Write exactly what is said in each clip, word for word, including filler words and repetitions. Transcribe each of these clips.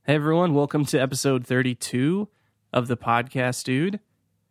Hey everyone, welcome to episode thirty-two of the podcast, dude.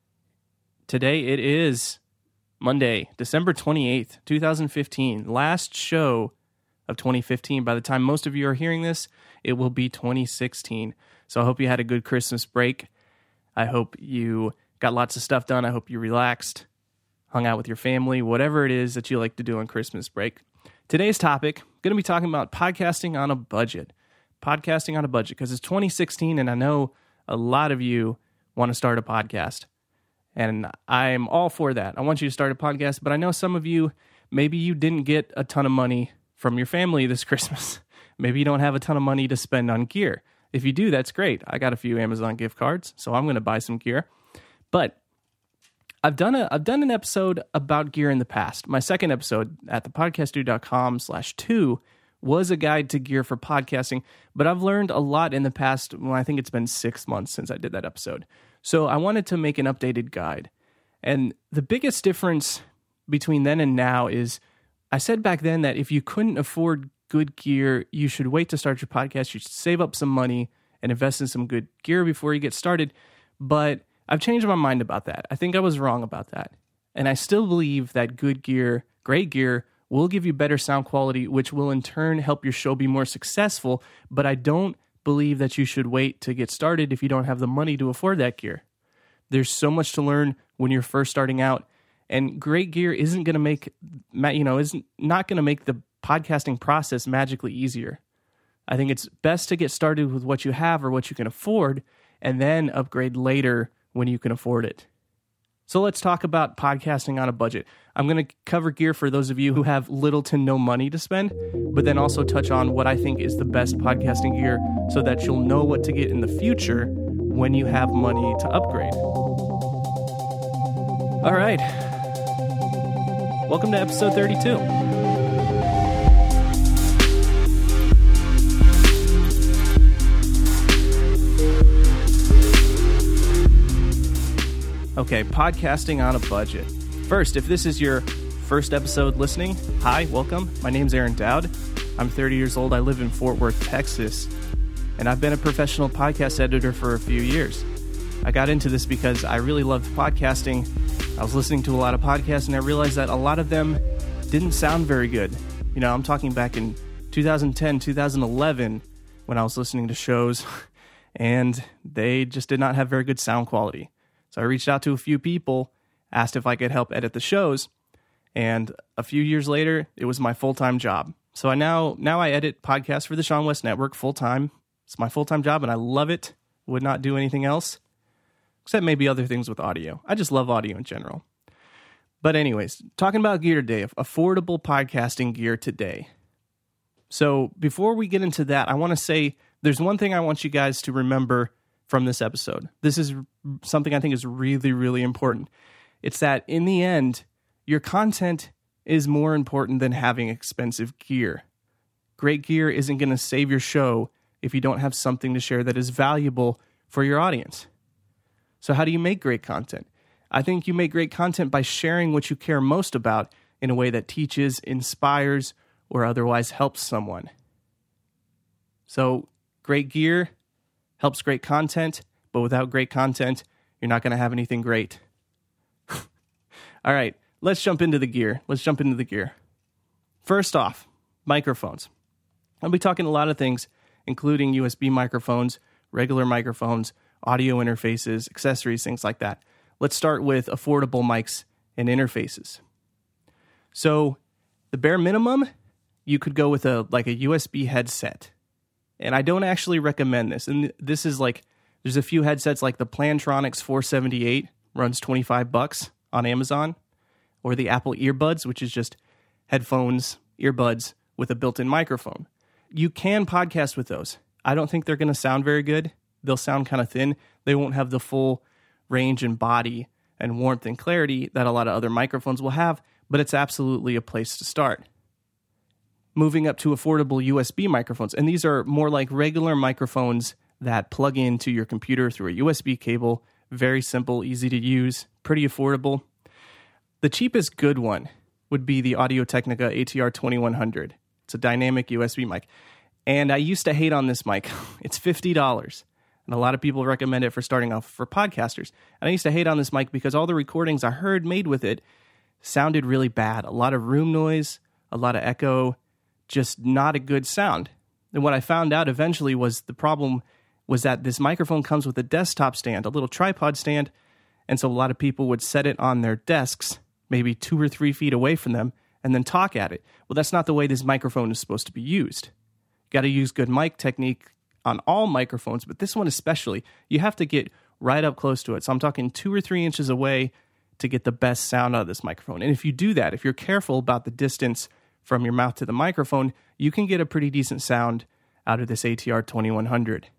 Today it is Monday, December twenty-eighth, twenty fifteen. Last show of twenty fifteen. By the time most of you are hearing this, it will be twenty sixteen. So I hope you had a good Christmas break. I hope you got lots of stuff done. I hope you relaxed, hung out with your family, whatever it is that you like to do on Christmas break. Today's topic, going to be talking about podcasting on a budget. Podcasting on a budget, because it's twenty sixteen, and I know a lot of you want to start a podcast, and I'm all for that. I want you to start a podcast, but I know some of you, maybe you didn't get a ton of money from your family this Christmas. Maybe you don't have a ton of money to spend on gear. If you do, that's great. I got a few Amazon gift cards, so I'm going to buy some gear. But I've done a I've done an episode about gear in the past. My second episode at thepodcastdude.com slash two was a guide to gear for podcasting, but I've learned a lot in the past. Well, I think it's been six months since I did that episode. So I wanted to make an updated guide. And the biggest difference between then and now is I said back then that if you couldn't afford good gear, you should wait to start your podcast. You should save up some money and invest in some good gear before you get started. But I've changed my mind about that. I think I was wrong about that. And I still believe that good gear, great gear, will give you better sound quality, which will in turn help your show be more successful. But I don't believe that you should wait to get started if you don't have the money to afford that gear. There's so much to learn when you're first starting out, and great gear isn't going to make, you know, isn't not going to make the podcasting process magically easier. I think it's best to get started with what you have or what you can afford, and then upgrade later when you can afford it. So let's talk about podcasting on a budget. I'm going to cover gear for those of you who have little to no money to spend, but then also touch on what I think is the best podcasting gear so that you'll know what to get in the future when you have money to upgrade. All right. Welcome to episode thirty-two. Okay, podcasting on a budget. First, if this is your first episode listening, hi, welcome. My name's Aaron Dowd. I'm thirty years old. I live in Fort Worth, Texas, and I've been a professional podcast editor for a few years. I got into this because I really loved podcasting. I was listening to a lot of podcasts, and I realized that a lot of them didn't sound very good. You know, I'm talking back in two thousand ten, two thousand eleven, when I was listening to shows, and they just did not have very good sound quality. So I reached out to a few people, asked if I could help edit the shows, and a few years later, it was my full-time job. So I now now I edit podcasts for the Sean West Network full-time. It's my full-time job, and I love it. Would not do anything else, except maybe other things with audio. I just love audio in general. But anyways, talking about gear today, affordable podcasting gear today. So before we get into that, I want to say there's one thing I want you guys to remember from this episode. This is something I think is really, really important. It's that in the end, your content is more important than having expensive gear. Great gear isn't going to save your show if you don't have something to share that is valuable for your audience. So how do you make great content? I think you make great content by sharing what you care most about in a way that teaches, inspires, or otherwise helps someone. So great gear helps great content, but without great content, you're not going to have anything great. All right, let's jump into the gear. Let's jump into the gear. First off, microphones. I'll be talking a lot of things, including U S B microphones, regular microphones, audio interfaces, accessories, things like that. Let's start with affordable mics and interfaces. So the bare minimum, you could go with a like a U S B headset. And I don't actually recommend this. And this is like, there's a few headsets like the Plantronics four seventy-eight, runs twenty-five bucks on Amazon, or the Apple earbuds, which is just headphones, earbuds with a built-in microphone. You can podcast with those. I don't think they're going to sound very good. They'll sound kind of thin. They won't have the full range and body and warmth and clarity that a lot of other microphones will have, but it's absolutely a place to start. Moving up to affordable U S B microphones, and these are more like regular microphones that plug into your computer through a U S B cable. Very simple, easy to use, pretty affordable. The cheapest good one would be the Audio-Technica A T R twenty-one hundred. It's a dynamic U S B mic. And I used to hate on this mic. It's fifty dollars. And a lot of people recommend it for starting off for podcasters. And I used to hate on this mic because all the recordings I heard made with it sounded really bad. A lot of room noise, a lot of echo, just not a good sound. And what I found out eventually was the problem was that this microphone comes with a desktop stand, a little tripod stand. And so a lot of people would set it on their desks, maybe two or three feet away from them, and then talk at it. Well, that's not the way this microphone is supposed to be used. You got to use good mic technique on all microphones, but this one especially. You have to get right up close to it. So I'm talking two or three inches away to get the best sound out of this microphone. And if you do that, if you're careful about the distance from your mouth to the microphone, you can get a pretty decent sound out of this A T R twenty-one hundred.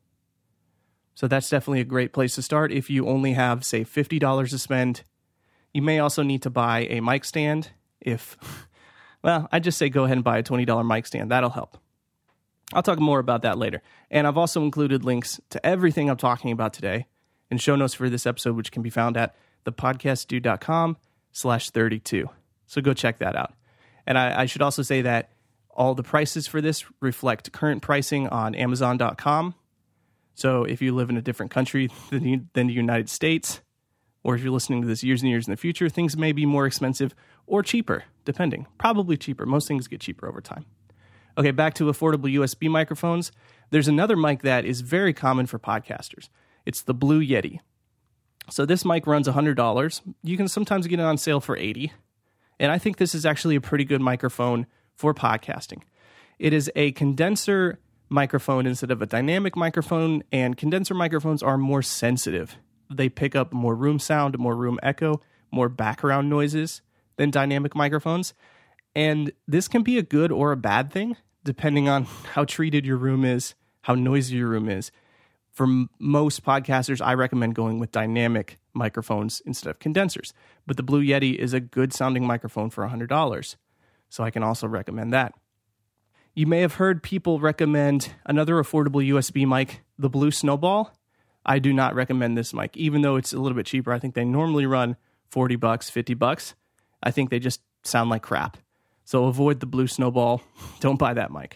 So that's definitely a great place to start if you only have, say, fifty dollars to spend. You may also need to buy a mic stand. If, well, I just say go ahead and buy a twenty dollars mic stand. That'll help. I'll talk more about that later. And I've also included links to everything I'm talking about today in show notes for this episode, which can be found at thepodcastdude.com slash 32. So go check that out. And I, I should also say that all the prices for this reflect current pricing on amazon dot com. So if you live in a different country than the, than the United States, or if you're listening to this years and years in the future, things may be more expensive or cheaper, depending. Probably cheaper. Most things get cheaper over time. Okay, back to affordable U S B microphones. There's another mic that is very common for podcasters. It's the Blue Yeti. So this mic runs one hundred dollars. You can sometimes get it on sale for eighty dollars. And I think this is actually a pretty good microphone for podcasting. It is a condenser microphone instead of a dynamic microphone, and condenser microphones are more sensitive. They pick up more room sound, more room echo, more background noises than dynamic microphones. And this can be a good or a bad thing, depending on how treated your room is, how noisy your room is. For m- most podcasters, I recommend going with dynamic microphones instead of condensers. But the Blue Yeti is a good sounding microphone for one hundred dollars. So I can also recommend that. You may have heard people recommend another affordable U S B mic, the Blue Snowball. I do not recommend this mic, even though it's a little bit cheaper. I think they normally run forty bucks, fifty bucks. I think they just sound like crap. So avoid the Blue Snowball. Don't buy that mic.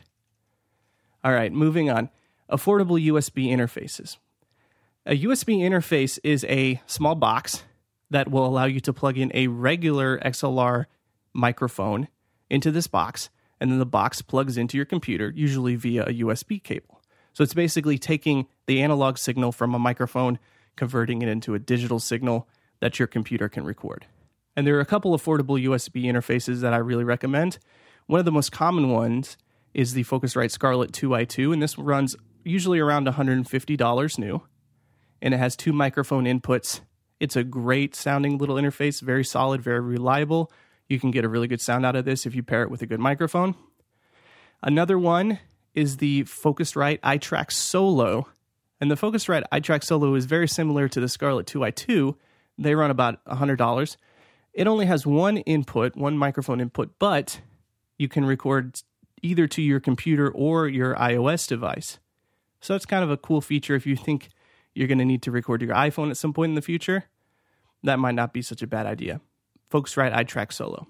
All right, moving on. Affordable U S B interfaces. A U S B interface is a small box that will allow you to plug in a regular X L R microphone into this box, and then the box plugs into your computer, usually via a U S B cable. So it's basically taking the analog signal from a microphone, converting it into a digital signal that your computer can record. And there are a couple affordable U S B interfaces that I really recommend. One of the most common ones is the Focusrite Scarlett two i two, and this runs usually around one hundred fifty dollars new. And it has two microphone inputs. It's a great sounding little interface, very solid, very reliable. You can get a really good sound out of this if you pair it with a good microphone. Another one is the Focusrite iTrack Solo. And the Focusrite iTrack Solo is very similar to the Scarlett two i two. They run about one hundred dollars. It only has one input, one microphone input, but you can record either to your computer or your iOS device. So it's kind of a cool feature if you think you're going to need to record your iPhone at some point in the future. That might not be such a bad idea. Focusrite iTrack Solo.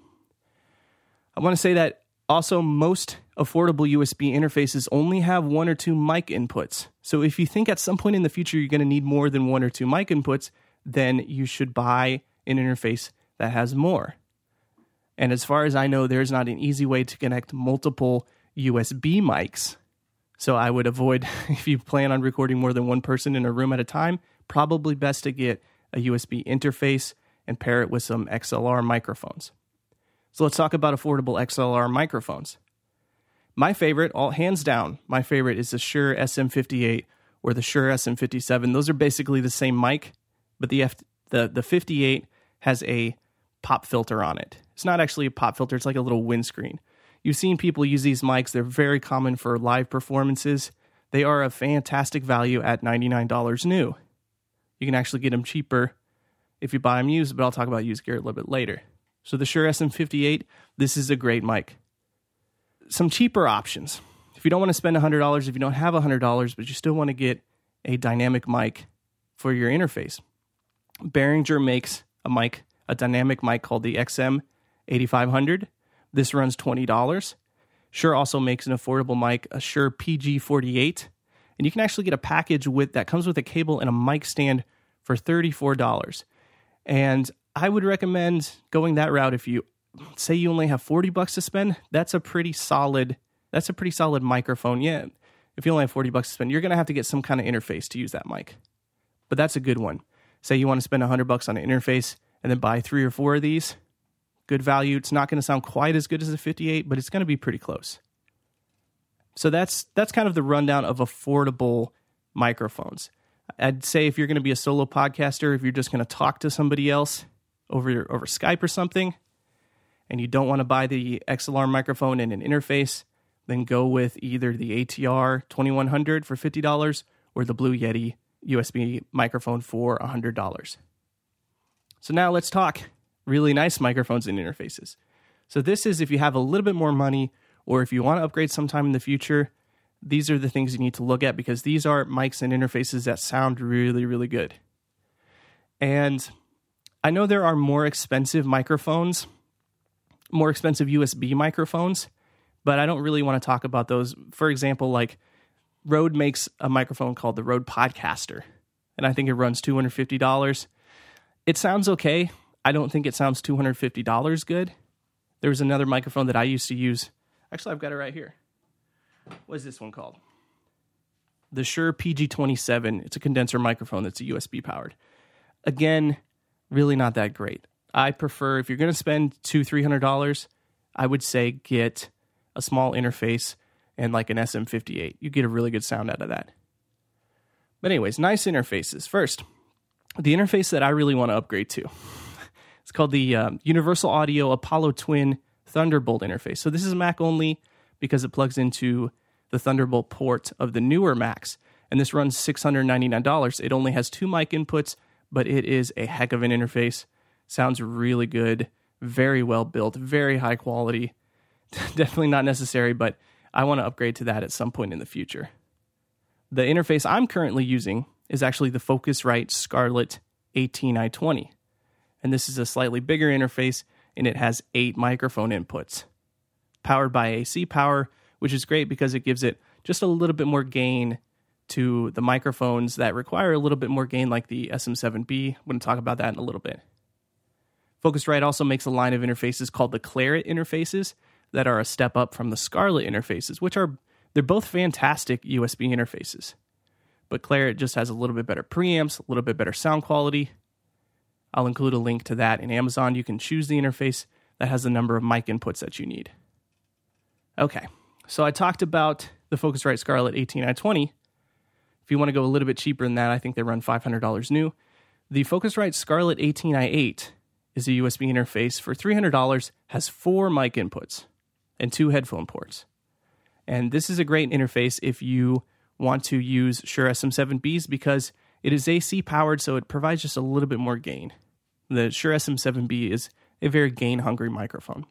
I want to say that also most affordable U S B interfaces only have one or two mic inputs. So if you think at some point in the future you're going to need more than one or two mic inputs, then you should buy an interface that has more. And as far as I know, there's not an easy way to connect multiple U S B mics. So I would avoid, if you plan on recording more than one person in a room at a time, probably best to get a U S B interface and pair it with some X L R microphones. So let's talk about affordable X L R microphones. My favorite, all hands down, my favorite is the Shure S M fifty-eight or the Shure S M fifty-seven. Those are basically the same mic, but the F, the, the fifty-eight has a pop filter on it. It's not actually a pop filter, it's like a little windscreen. You've seen people use these mics. They're very common for live performances. They are a fantastic value at ninety-nine dollars new. You can actually get them cheaper if you buy them used, but I'll talk about used gear a little bit later. So the Shure S M fifty-eight, this is a great mic. Some cheaper options. If you don't want to spend one hundred dollars, if you don't have one hundred dollars, but you still want to get a dynamic mic for your interface, Behringer makes a mic, a dynamic mic called the X M eighty-five hundred. This runs twenty dollars. Shure also makes an affordable mic, a Shure P G forty-eight, and you can actually get a package with that comes with a cable and a mic stand for thirty-four dollars. And I would recommend going that route if you say you only have forty bucks to spend. That's a pretty solid that's a pretty solid microphone. Yeah, if you only have forty bucks to spend, you're going to have to get some kind of interface to use that mic. But that's a good one. Say you want to spend one hundred bucks on an interface and then buy three or four of these. Good value. It's not going to sound quite as good as a fifty-eight, but it's going to be pretty close. So that's that's kind of the rundown of affordable microphones. I'd say if you're going to be a solo podcaster, if you're just going to talk to somebody else over over Skype or something, and you don't want to buy the X L R microphone and an interface, then go with either the A T R twenty-one hundred for fifty dollars or the Blue Yeti U S B microphone for one hundred dollars. So now let's talk really nice microphones and interfaces. So this is if you have a little bit more money or if you want to upgrade sometime in the future, these are the things you need to look at because these are mics and interfaces that sound really, really good. And I know there are more expensive microphones, more expensive U S B microphones, but I don't really want to talk about those. For example, like Rode makes a microphone called the Rode Podcaster, and I think it runs two hundred fifty dollars. It sounds okay. I don't think it sounds two hundred fifty dollars good. There was another microphone that I used to use. Actually, I've got it right here. What is this one called? The Shure P G twenty-seven. It's a condenser microphone that's a U S B powered. Again, really not that great. I prefer, if you're going to spend two hundred, three hundred dollars, I would say get a small interface and like an S M fifty-eight. You get a really good sound out of that. But anyways, nice interfaces. First, the interface that I really want to upgrade to. It's called the um, Universal Audio Apollo Twin Thunderbolt interface. So this is Mac only because it plugs into the Thunderbolt port of the newer Macs. And this runs six hundred ninety-nine dollars. It only has two mic inputs, but it is a heck of an interface. Sounds really good, very well built, very high quality. Definitely not necessary, but I want to upgrade to that at some point in the future. The interface I'm currently using is actually the Focusrite Scarlett eighteen i twenty. And this is a slightly bigger interface, and it has eight microphone inputs. Powered by A C power, which is great because it gives it just a little bit more gain to the microphones that require a little bit more gain, like the S M seven B. I'm going to talk about that in a little bit. Focusrite also makes a line of interfaces called the Claret interfaces that are a step up from the Scarlett interfaces, which are, they're both fantastic U S B interfaces. But Claret just has a little bit better preamps, a little bit better sound quality. I'll include a link to that in Amazon. You can choose the interface that has the number of mic inputs that you need. Okay, so I talked about the Focusrite Scarlett eighteen i twenty. If you want to go a little bit cheaper than that, I think they run five hundred dollars new. The Focusrite Scarlett eighteen i eight is a U S B interface for three hundred dollars, has four mic inputs and two headphone ports. And this is a great interface if you want to use Shure S M seven Bs because it is A C powered, so it provides just a little bit more gain. The Shure S M seven B is a very gain-hungry microphone.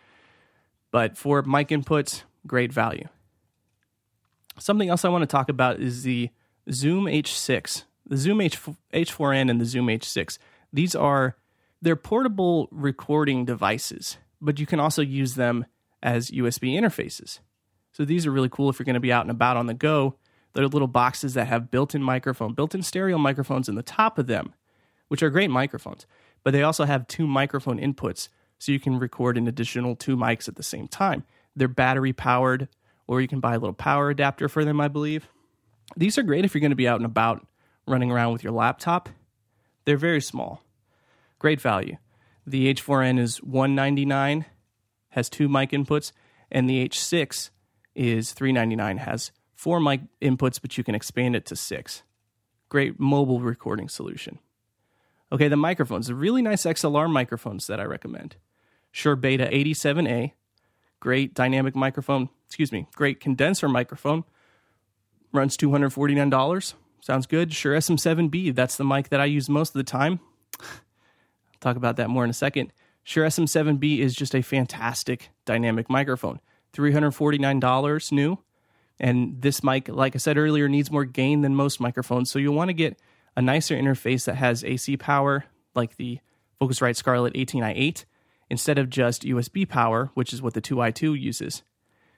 But for mic inputs, great value. Something else I want to talk about is the Zoom H six. The Zoom H four N and the Zoom H six. These are, they're portable recording devices, but you can also use them as U S B interfaces. So these are really cool if you're going to be out and about on the go. They're little boxes that have built-in microphone, built-in stereo microphones in the top of them, which are great microphones. But they also have two microphone inputs, so you can record an additional two mics at the same time. They're battery-powered, or you can buy a little power adapter for them, I believe. These are great if you're going to be out and about running around with your laptop. They're very small. Great value. The H four N is one hundred ninety-nine dollars, has two mic inputs, and the H six is three hundred ninety-nine dollars, has four mic inputs, but you can expand it to six. Great mobile recording solution. Okay, the microphones, the really nice X L R microphones that I recommend. Shure Beta eighty-seven A, great dynamic microphone, excuse me, great condenser microphone, runs two hundred forty-nine dollars, sounds good. Shure S M seven B, that's the mic that I use most of the time. I'll talk about that more in a second. Shure S M seven B is just a fantastic dynamic microphone, three hundred forty-nine dollars new. And this mic, like I said earlier, needs more gain than most microphones. So you'll want to get a nicer interface that has A C power, like the Focusrite Scarlett eighteen i eight, instead of just U S B power, which is what the two i two uses.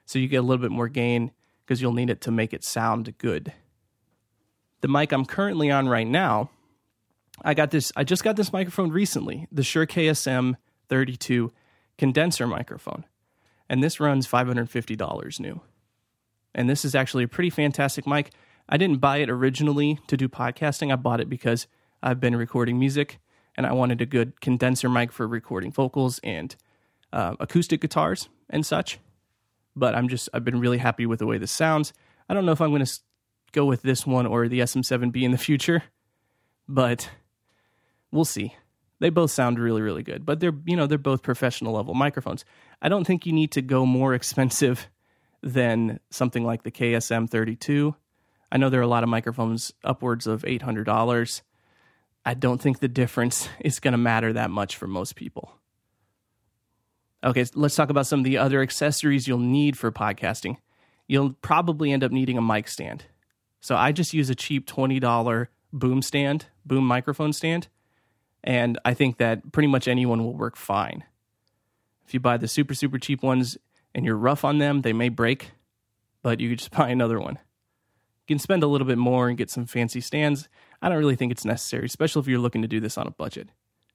so you get a little bit more gain because you'll need it to make it sound good. The mic I'm currently on right now, I got this. I just got this microphone recently, the Shure K S M thirty-two condenser microphone, and this runs five hundred fifty dollars new. And this is actually a pretty fantastic mic. I didn't buy it originally to do podcasting. I bought it because I've been recording music, and I wanted a good condenser mic for recording vocals and uh, acoustic guitars and such. But I'm just I've been really happy with the way this sounds. I don't know if I'm going to go with this one or the S M seven B in the future, but we'll see. They both sound really, really good, but they're, you know, they're both professional level microphones. I don't think you need to go more expensive than something like the K S M thirty-two. I know there are a lot of microphones upwards of eight hundred dollars. I don't think the difference is going to matter that much for most people. Okay, let's talk about some of the other accessories you'll need for podcasting. You'll probably end up needing a mic stand. So I just use a cheap twenty dollars boom stand, boom microphone stand, and I think that pretty much anyone will work fine. If you buy the super, super cheap ones and you're rough on them, they may break, but you could just buy another one. You can spend a little bit more and get some fancy stands. I don't really think it's necessary, especially if you're looking to do this on a budget.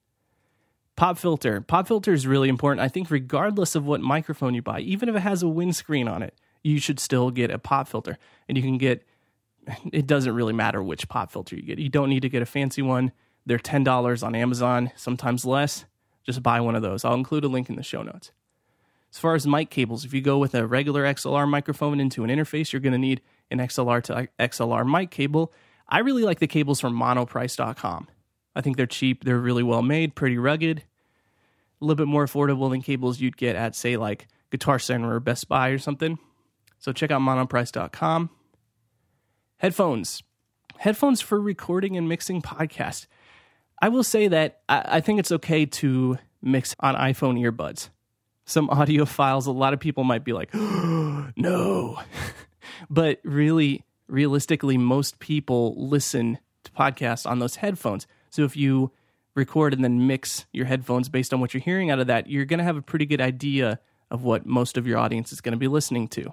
Pop filter. Pop filter is really important. I think regardless of what microphone you buy, even if it has a windscreen on it, you should still get a pop filter. And you can get, it doesn't really matter which pop filter you get. You don't need to get a fancy one. They're ten dollars on Amazon, sometimes less. Just buy one of those. I'll include a link in the show notes. As far as mic cables, if you go with a regular X L R microphone into an interface, you're going to need an X L R to X L R mic cable. I really like the cables from monoprice dot com. I think they're cheap. They're really well made, pretty rugged. A little bit more affordable than cables you'd get at, say, like Guitar Center or Best Buy or something. So check out monoprice dot com. Headphones. Headphones for recording and mixing podcasts. I will say that I, I think it's okay to mix on iPhone earbuds. Some audiophiles, a lot of people might be like, oh, no. But really, realistically, most people listen to podcasts on those headphones. So if you record and then mix your headphones based on what you're hearing out of that, you're going to have a pretty good idea of what most of your audience is going to be listening to.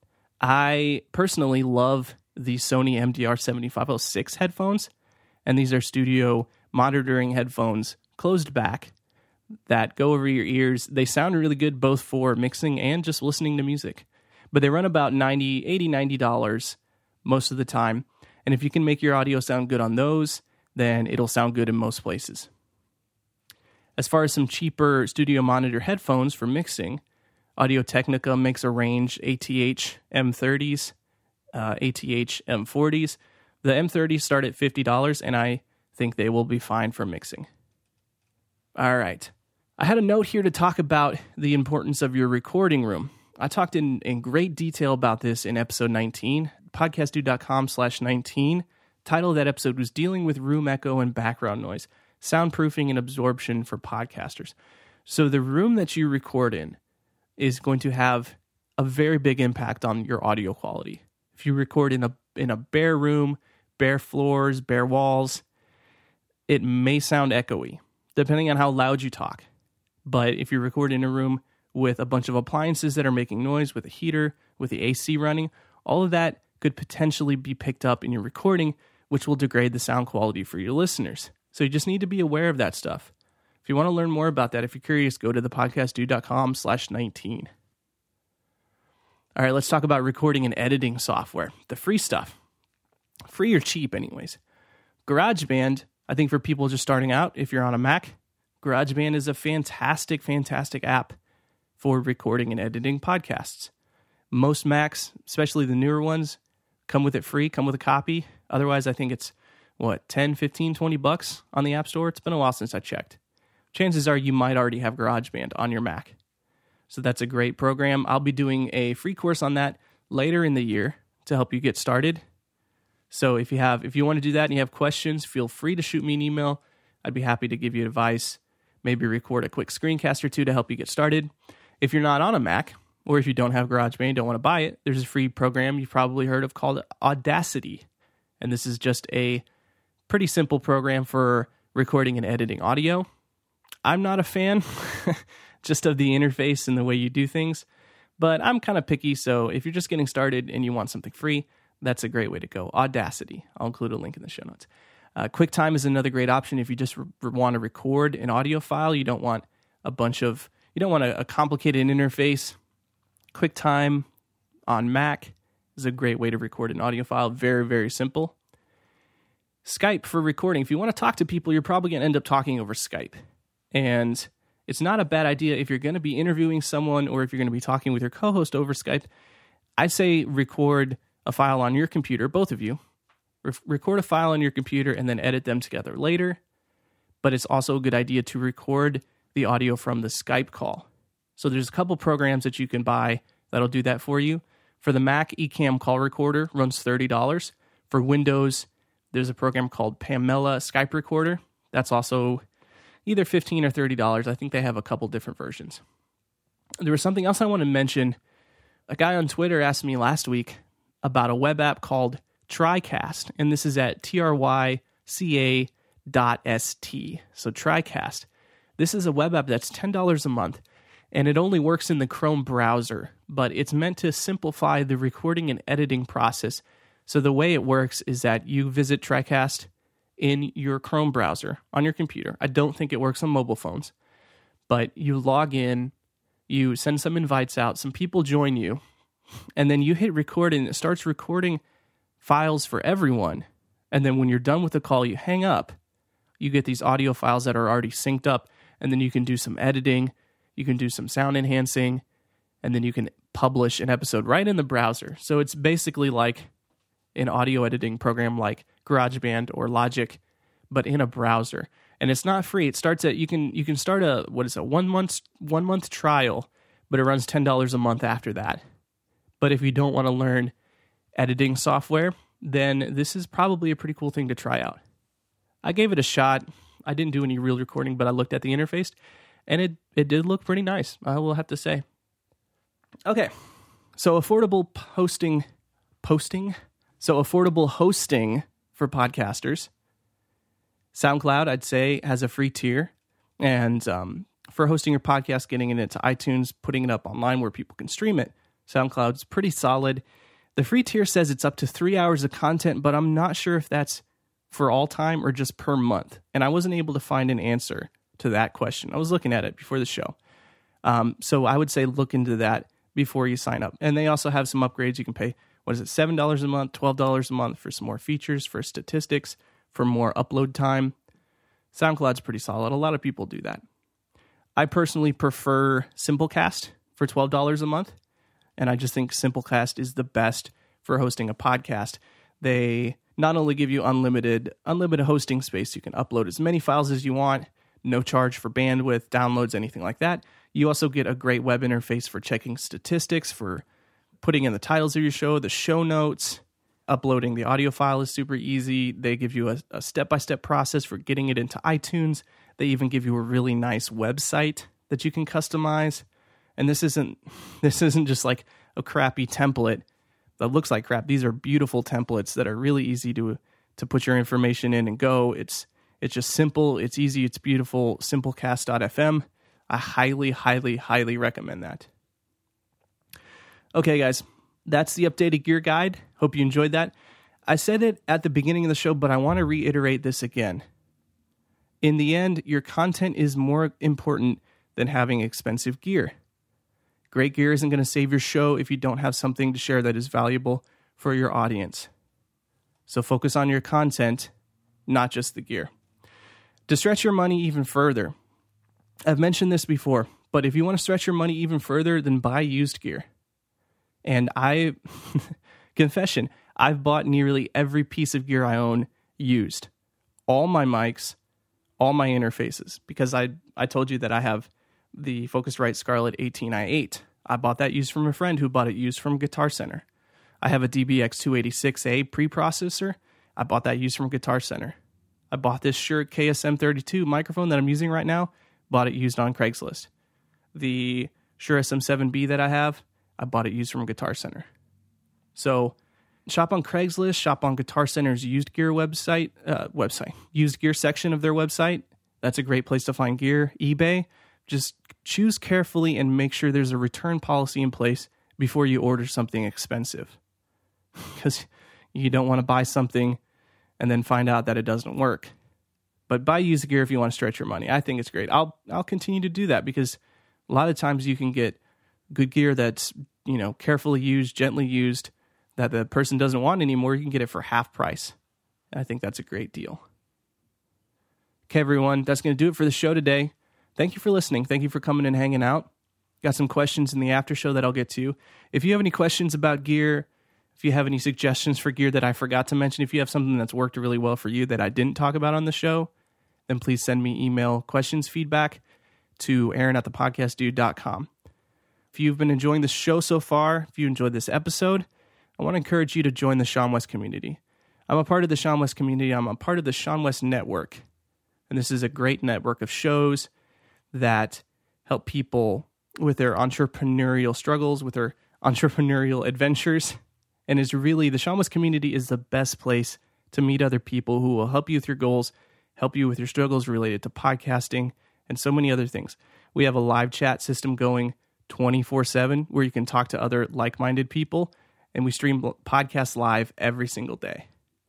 I personally love the Sony M D R seventy-five oh six headphones, and these are studio monitoring headphones, closed back, that go over your ears. They sound really good both for mixing and just listening to music. But they run about ninety dollars, eighty dollars, ninety dollars most of the time. And if you can make your audio sound good on those, then it'll sound good in most places. As far as some cheaper studio monitor headphones for mixing, Audio-Technica makes a range A T H M thirties, uh, A T H M forties. The M thirties start at fifty dollars, and I think they will be fine for mixing. All right. I had a note here to talk about the importance of your recording room. I talked in, in great detail about this in episode nineteen, podcastdude.com slash 19. Title of that episode was Dealing with Room Echo and Background Noise, Soundproofing and Absorption for Podcasters. So the room that you record in is going to have a very big impact on your audio quality. If you record in a in a bare room, bare floors, bare walls, it may sound echoey, depending on how loud you talk. But if you record in a room with a bunch of appliances that are making noise, with a heater, with the A C running, all of that could potentially be picked up in your recording, which will degrade the sound quality for your listeners. So you just need to be aware of that stuff. If you want to learn more about that, if you're curious, go to thepodcastdude.com slash 19. All right, let's talk about recording and editing software, the free stuff. Free or cheap anyways. GarageBand, I think for people just starting out, if you're on a Mac, GarageBand is a fantastic, fantastic app for recording and editing podcasts. Most Macs, especially the newer ones, come with it free, come with a copy. Otherwise, I think it's, what, ten, fifteen, twenty bucks on the App Store? It's been a while since I checked. Chances are you might already have GarageBand on your Mac. So that's a great program. I'll be doing a free course on that later in the year to help you get started. So if you have, if you want to do that and you have questions, feel free to shoot me an email. I'd be happy to give you advice, maybe record a quick screencast or two to help you get started. If you're not on a Mac, or if you don't have GarageBand, don't want to buy it, there's a free program you've probably heard of called Audacity. And this is just a pretty simple program for recording and editing audio. I'm not a fan just of the interface and the way you do things, But I'm kind of picky, so if you're just getting started and you want something free, that's a great way to go. Audacity. I'll include a link in the show notes. Uh, QuickTime is another great option if you just re- want to record an audio file. You don't want a bunch of, you don't want a, a complicated interface. QuickTime on Mac is a great way to record an audio file. Very, very simple. Skype for recording. If you want to talk to people, you're probably going to end up talking over Skype. And it's not a bad idea if you're going to be interviewing someone or if you're going to be talking with your co-host over Skype. I'd say record a file on your computer, both of you. Re- record a file on your computer and then edit them together later. But it's also a good idea to record the audio from the Skype call. So there's a couple programs that you can buy that'll do that for you. For the Mac, Ecamm Call Recorder runs thirty dollars. For Windows, there's a program called Pamela Skype Recorder. That's also either fifteen dollars or thirty dollars. I think they have a couple different versions. There was something else I want to mention. A guy on Twitter asked me last week about a web app called TriCast, and this is at T R Y C A dot S T. So TriCast. This is a web app that's ten dollars a month, and it only works in the Chrome browser, but it's meant to simplify the recording and editing process. So the way it works is that you visit TriCast in your Chrome browser on your computer. I don't think it works on mobile phones, but you log in, you send some invites out, some people join you, and then you hit record and it starts recording files for everyone. And then when you're done with the call, you hang up. You get these audio files that are already synced up, and then you can do some editing, you can do some sound enhancing, and then you can publish an episode right in the browser. So it's basically like an audio editing program like GarageBand or Logic, but in a browser. And it's not free. It starts at, you can you can start a, what is it, one month, one month trial, but it runs ten dollars a month after that. But if you don't want to learn editing software, then this is probably a pretty cool thing to try out. I gave it a shot. I didn't do any real recording, but I looked at the interface, and it, it did look pretty nice, I will have to say. Okay, so affordable hosting, posting? So affordable hosting for podcasters. SoundCloud, I'd say, has a free tier. And um, for hosting your podcast, getting it into iTunes, putting it up online where people can stream it, SoundCloud's pretty solid. The free tier says it's up to three hours of content, but I'm not sure if that's for all time or just per month. And I wasn't able to find an answer to that question. I was looking at it before the show. Um, so I would say look into that before you sign up. And they also have some upgrades. You can pay, what is it, seven dollars a month, twelve dollars a month for some more features, for statistics, for more upload time. SoundCloud's pretty solid. A lot of people do that. I personally prefer Simplecast for twelve dollars a month. And I just think Simplecast is the best for hosting a podcast. They not only give you unlimited unlimited hosting space, you can upload as many files as you want, no charge for bandwidth, downloads, anything like that. You also get a great web interface for checking statistics, for putting in the titles of your show, the show notes. Uploading the audio file is super easy. They give you a, a step-by-step process for getting it into iTunes. They even give you a really nice website that you can customize. And this isn't this isn't just like a crappy template that looks like crap. These are beautiful templates that are really easy to to put your information in and go. It's it's just simple, it's easy, it's beautiful. Simplecast dot f m. I highly, highly, highly recommend that. Okay, guys, that's the updated gear guide. Hope you enjoyed that. I said it at the beginning of the show, but I want to reiterate this again. In the end, your content is more important than having expensive gear. Great gear isn't going to save your show if you don't have something to share that is valuable for your audience. So focus on your content, not just the gear. To stretch your money even further, I've mentioned this before, but if you want to stretch your money even further, then buy used gear. And I, confession, I've bought nearly every piece of gear I own used. All my mics, all my interfaces, because I I told you that I have the Focusrite Scarlett eighteen i eight. I bought that used from a friend who bought it used from Guitar Center. I have a D B X two eighty-six A preprocessor. I bought that used from Guitar Center. I bought this Shure K S M thirty-two microphone that I'm using right now. Bought it used on Craigslist. The Shure S M seven B that I have, I bought it used from Guitar Center. So shop on Craigslist, shop on Guitar Center's used gear website, uh, website, used gear section of their website. That's a great place to find gear. eBay, just choose carefully and make sure there's a return policy in place before you order something expensive. Because you don't want to buy something and then find out that it doesn't work. But buy used gear if you want to stretch your money. I think it's great. I'll I'll continue to do that because a lot of times you can get good gear that's, you know, carefully used, gently used, that the person doesn't want anymore. You can get it for half price. And I think that's a great deal. Okay, everyone, that's going to do it for the show today. Thank you for listening. Thank you for coming and hanging out. Got some questions in the after show that I'll get to. If you have any questions about gear, if you have any suggestions for gear that I forgot to mention, if you have something that's worked really well for you that I didn't talk about on the show, then please send me email questions, feedback to aaron at the podcast dude dot com. If you've been enjoying the show so far, if you enjoyed this episode, I want to encourage you to join the Sean West community. I'm a part of the Sean West community. I'm a part of the Sean West Network. And this is a great network of shows that help people with their entrepreneurial struggles, with their entrepreneurial adventures. And is really, the Sean West community is the best place to meet other people who will help you with your goals, help you with your struggles related to podcasting, and so many other things. We have a live chat system going twenty-four seven where you can talk to other like-minded people, and we stream podcasts live every single day.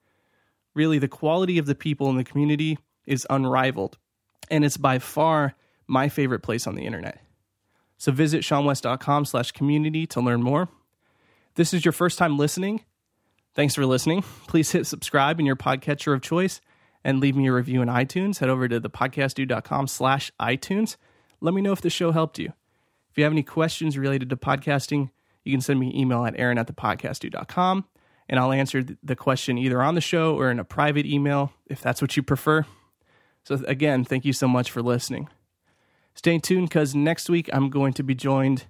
Really, the quality of the people in the community is unrivaled, and it's by far my favorite place on the internet. So visit seanwest.com slash community to learn more. If this is your first time listening, thanks for listening. Please hit subscribe in your podcatcher of choice and leave me a review in iTunes. Head over to thepodcastdude.com slash iTunes. Let me know if the show helped you. If you have any questions related to podcasting, you can send me an email at aaron at thepodcastdude dot com, and I'll answer the question either on the show or in a private email, if that's what you prefer. So again, thank you so much for listening. Stay tuned, because next week I'm going to be joined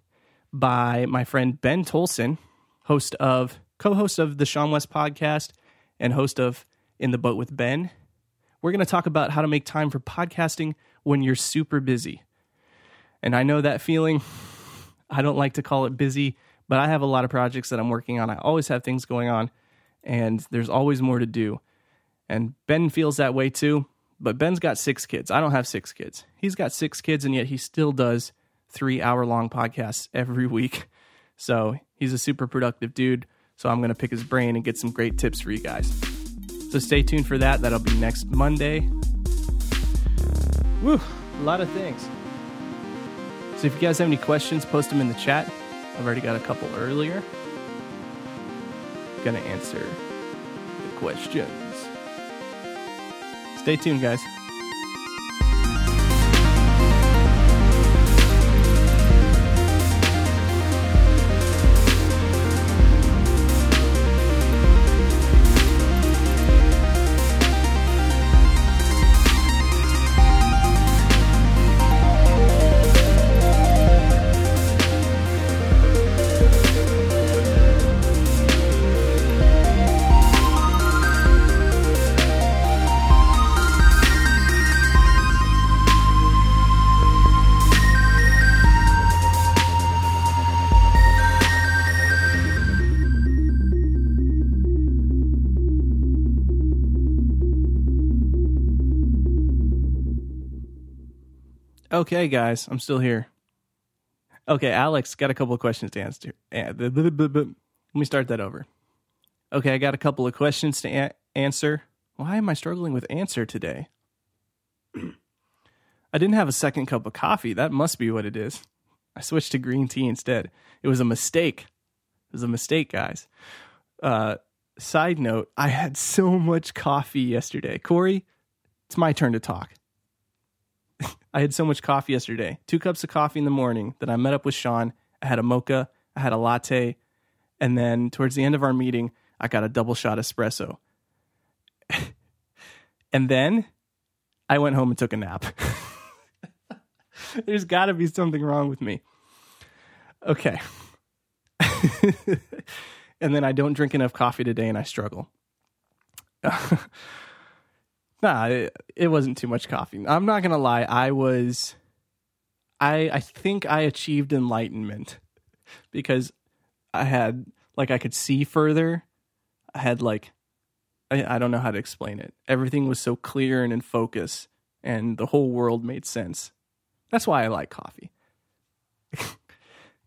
by my friend Ben Tolson, host of, co-host of the Sean West podcast and host of In the Boat with Ben. We're going to talk about how to make time for podcasting when you're super busy. And I know that feeling. I don't like to call it busy, but I have a lot of projects that I'm working on. I always have things going on, and there's always more to do. And Ben feels that way too, but Ben's got six kids. I don't have six kids. He's got six kids, and yet he still does three hour-long podcasts every week. So he's a super productive dude, so I'm going to pick his brain and get some great tips for you guys. So stay tuned for that. That'll be next Monday. Woo, a lot of things. So if you guys have any questions, post them in the chat. I've already got a couple earlier. Gonna answer the questions. Stay tuned, guys. Okay, guys, I'm still here. Okay, Alex, got a couple of questions to answer. Let me start that over. Okay, I got a couple of questions to a- answer. Why am I struggling with answer today? I didn't have a second cup of coffee. That must be what it is. I switched to green tea instead. It was a mistake. It was a mistake, guys. Uh, side note, I had so much coffee yesterday. Corey, it's my turn to talk. I had so much coffee yesterday. Two cups of coffee in the morning. Then I met up with Sean. I had a mocha. I had a latte. And then towards the end of our meeting, I got a double shot espresso. And then I went home and took a nap. There's got to be something wrong with me. Okay. And then I don't drink enough coffee today and I struggle. Nah, it, it wasn't too much coffee. I'm not going to lie. I was, I I think I achieved enlightenment because I had, like, I could see further. I had, like, I, I don't know how to explain it. Everything was so clear and in focus, and the whole world made sense. That's why I like coffee.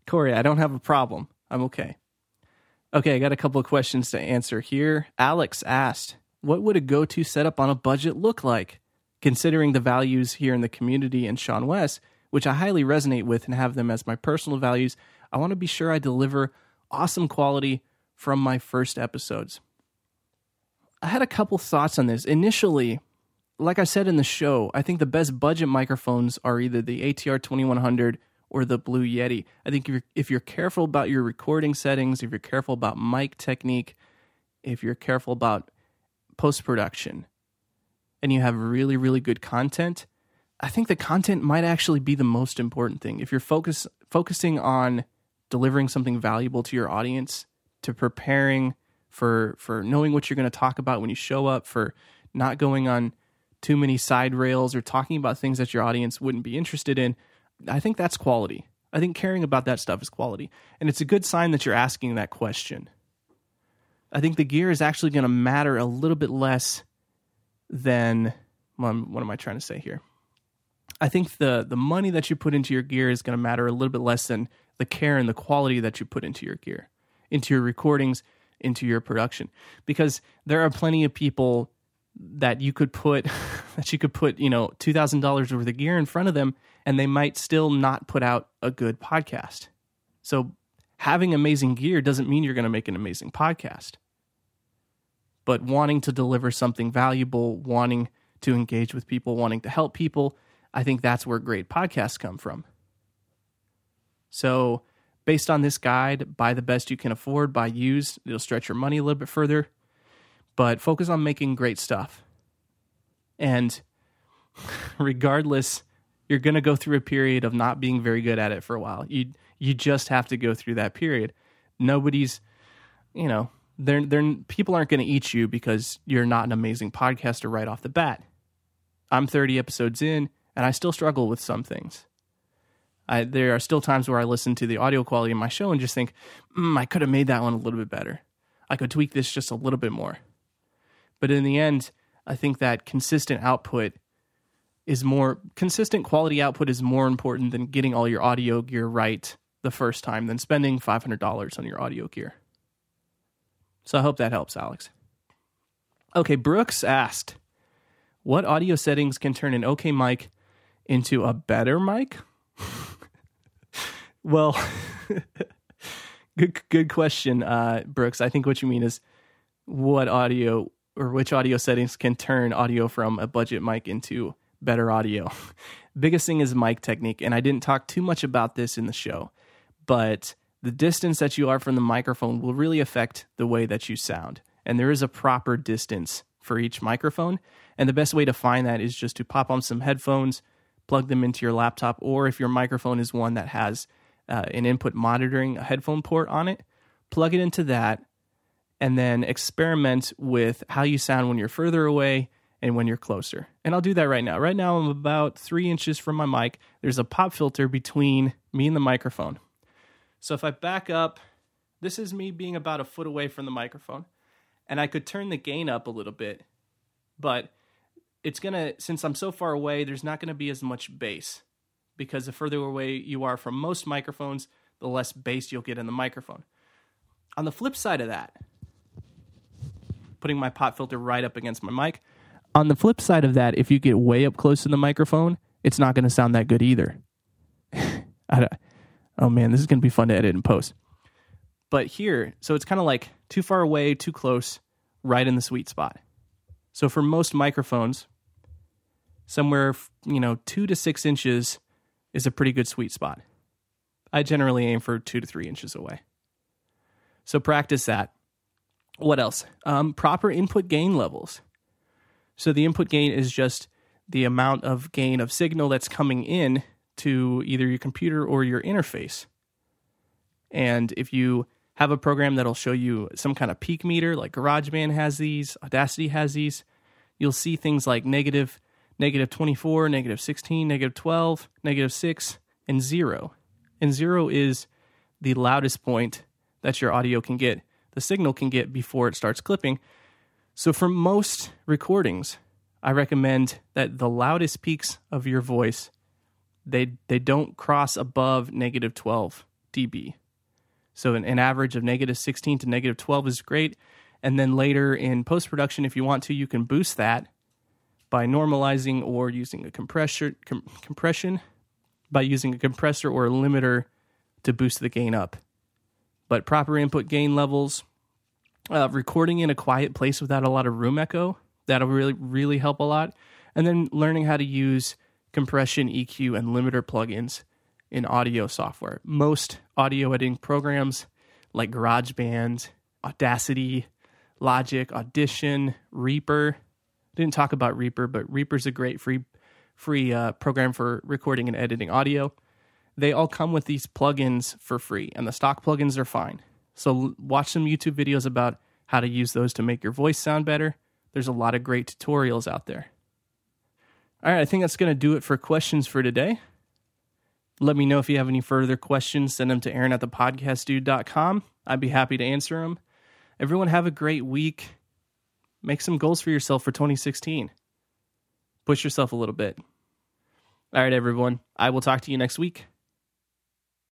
Corey, I don't have a problem. I'm okay. Okay, I got a couple of questions to answer here. Alex asked, what would a go-to setup on a budget look like? Considering the values here in the community and Sean West, which I highly resonate with and have them as my personal values, I want to be sure I deliver awesome quality from my first episodes. I had a couple thoughts on this. Initially, like I said in the show, I think the best budget microphones are either the A T R twenty-one hundred or the Blue Yeti. I think if you're, if you're careful about your recording settings, if you're careful about mic technique, if you're careful about post-production, and you have really, really good content, I think the content might actually be the most important thing. If you're focus, focusing on delivering something valuable to your audience, to preparing for, for knowing what you're going to talk about when you show up, for not going on too many side rails or talking about things that your audience wouldn't be interested in, I think that's quality. I think caring about that stuff is quality. And it's a good sign that you're asking that question. I think the gear is actually going to matter a little bit less than, well, what am I trying to say here? I think the, the money that you put into your gear is going to matter a little bit less than the care and the quality that you put into your gear, into your recordings, into your production. Because there are plenty of people that you could put, that you could put, you know, two thousand dollars worth of gear in front of them, and they might still not put out a good podcast. So having amazing gear doesn't mean you're going to make an amazing podcast. But wanting to deliver something valuable, wanting to engage with people, wanting to help people, I think that's where great podcasts come from. So based on this guide, buy the best you can afford, buy used. It'll stretch your money a little bit further. But focus on making great stuff. And regardless, you're going to go through a period of not being very good at it for a while. You you just have to go through that period. Nobody's, you know, they're, they're, people aren't going to eat you because you're not an amazing podcaster right off the bat. I'm thirty episodes in, and I still struggle with some things. I, there are still times where I listen to the audio quality of my show and just think, mm, I could have made that one a little bit better. I could tweak this just a little bit more. But in the end, I think that consistent output is more, consistent quality output is more important than getting all your audio gear right the first time than spending five hundred dollars on your audio gear. So I hope that helps, Alex. Okay, Brooks asked, what audio settings can turn an okay mic into a better mic? Well, good good question, uh, Brooks. I think what you mean is what audio or which audio settings can turn audio from a budget mic into better audio. Biggest thing is mic technique, and I didn't talk too much about this in the show, but the distance that you are from the microphone will really affect the way that you sound. And there is a proper distance for each microphone, and the best way to find that is just to pop on some headphones, plug them into your laptop, or if your microphone is one that has uh, an input monitoring, a headphone port on it, plug it into that, and then experiment with how you sound when you're further away and when you're closer. And I'll do that right now. Right now, I'm about three inches from my mic. There's a pop filter between me and the microphone. So if I back up, this is me being about a foot away from the microphone. And I could turn the gain up a little bit, but it's going to, since I'm so far away, there's not going to be as much bass, because the further away you are from most microphones, the less bass you'll get in the microphone. On the flip side of that, putting my pop filter right up against my mic, on the flip side of that, if you get way up close to the microphone, it's not going to sound that good either. I don't, oh man, this is going to be fun to edit and post. But here, so it's kind of like too far away, too close, right in the sweet spot. So for most microphones, somewhere, you know, two to six inches is a pretty good sweet spot. I generally aim for two to three inches away. So practice that. What else? Um, proper input gain levels. So the input gain is just the amount of gain of signal that's coming in to either your computer or your interface. And if you have a program that'll show you some kind of peak meter, like GarageBand has these, Audacity has these, you'll see things like negative, negative twenty-four, negative sixteen, negative twelve, negative six, and zero. And zero is the loudest point that your audio can get, the signal can get before it starts clipping. So for most recordings, I recommend that the loudest peaks of your voice, they they don't cross above negative twelve decibels. So an, an average of negative sixteen to negative twelve is great. And then later in post-production, if you want to, you can boost that by normalizing or using a compressor, com- compression, by using a compressor or a limiter to boost the gain up. But proper input gain levels, uh, recording in a quiet place without a lot of room echo, that'll really, really help a lot. And then learning how to use compression, E Q, and limiter plugins in audio software. Most audio editing programs like GarageBand, Audacity, Logic, Audition, Reaper. Didn't talk about Reaper, but Reaper's a great free free uh, program for recording and editing audio. They all come with these plugins for free, and the stock plugins are fine. So l- watch some YouTube videos about how to use those to make your voice sound better. There's a lot of great tutorials out there. All right, I think that's going to do it for questions for today. Let me know if you have any further questions. Send them to Aaron at the podcast dude dot com. I'd be happy to answer them. Everyone have a great week. Make some goals for yourself for twenty sixteen. Push yourself a little bit. All right, everyone. I will talk to you next week.